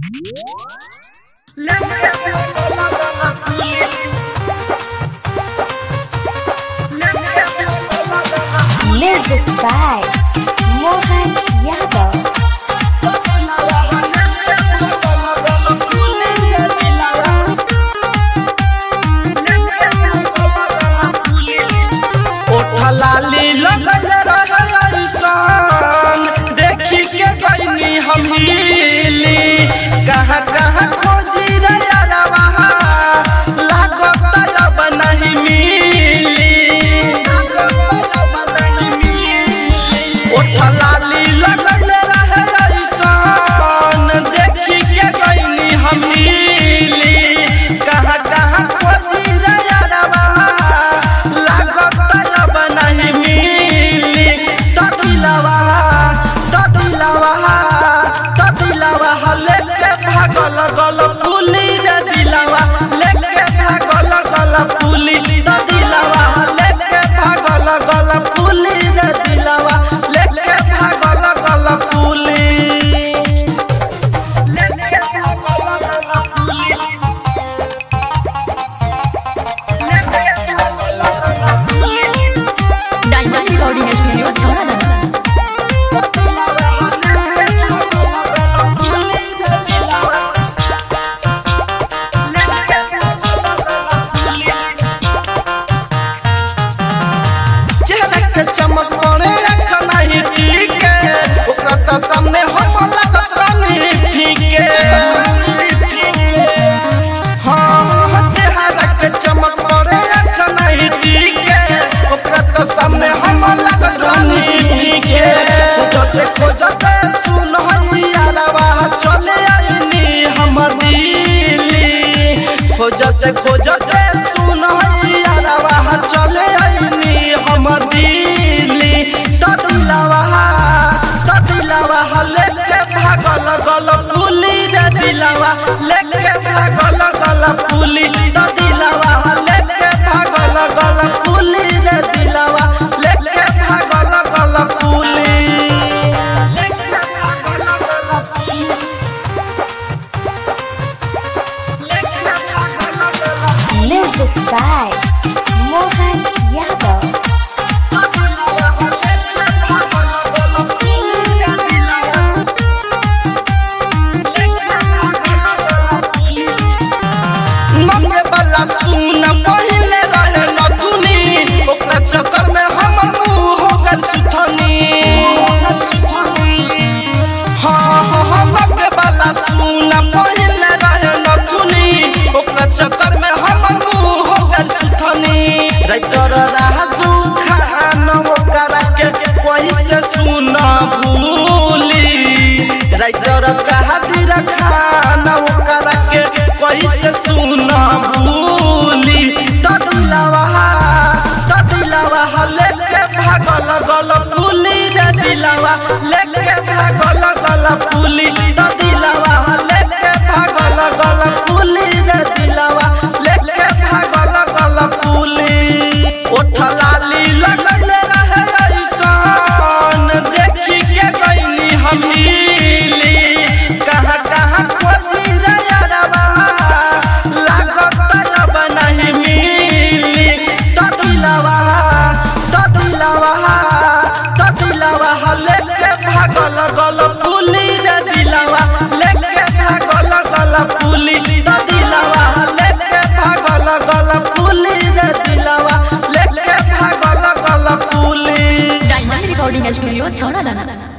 Music by Mohan Yadav. लाली लगल रहसन देखी के गईनी हम हिली कहाँ कहाँ खोजी रे यारवा लागत अब नहीं मिली ओठ लाली लगल रहसन देखी के गईनी हम हिली कहाँ कहाँ खोजी रे यारवा लागत नहीं मिली तदिलवा लेके भागल गल पुली रे दिलवा लेके भागल गल पुली तदिलवा लेके भागल गल पुली रे दिलवा लेके भागल गल पुली लेके भागल गल पुली डायमंड रिकॉर्डिंग स्टूडियो छौड़ा चमक पड़े नहीं टीके ओकरा त सामने हम लागत रानी ठीके हां चेहरा के चमक पड़े नहीं टीके ओकरा त सामने हम लागत रानी ठीके खोजते सुन यारवा चले आईनी हमर दिली खोजते सुन यारवा चले आईनी हमर दिली तदिलवा लेके भागल गल पुली रे दिलवा लेके भागल गल पुली तदिलवा लेके भागल गल पुली रे दिलवा लेके भागल गल पुली लेके भागल गल पुली लेके भागल गल Music by Mohan Yadav. मंगे वाला सुन पहिले रहे नथुनी ओकरा चक्कर में हमर मुंह हो गल सुथनी हाँ मंगे वाला सुन पहिले रहे नथुनी ओकरा चक्कर में हमर मुंह हो गल सुथनी राइटर राजू खान ओकरा के कोई से सुन भूली राइटर कहादीर खान ओकरा के कोई से सुन भूली तदिलवा लेके भागल गल पुली रे दिलवा लेके भागल गल पुली तदिलवा लेके भागल गल पुली रे दिलवा लेके भागल गल पुली ओठ लाली लगल रहे ऐसन देखी के गईनी हम हिली कहाँ कहाँ खोजी रे यारवा लागत अब नहीं मिली तदिलवा लेके भागल गल पुली रे दिलवा लेके भागल गल पुली तदिलवा लेके भागल गल पुली रे दिलवा लेके भागल गल पुली डायमंड रिकॉर्डिंग स्टूडियो छौड़ा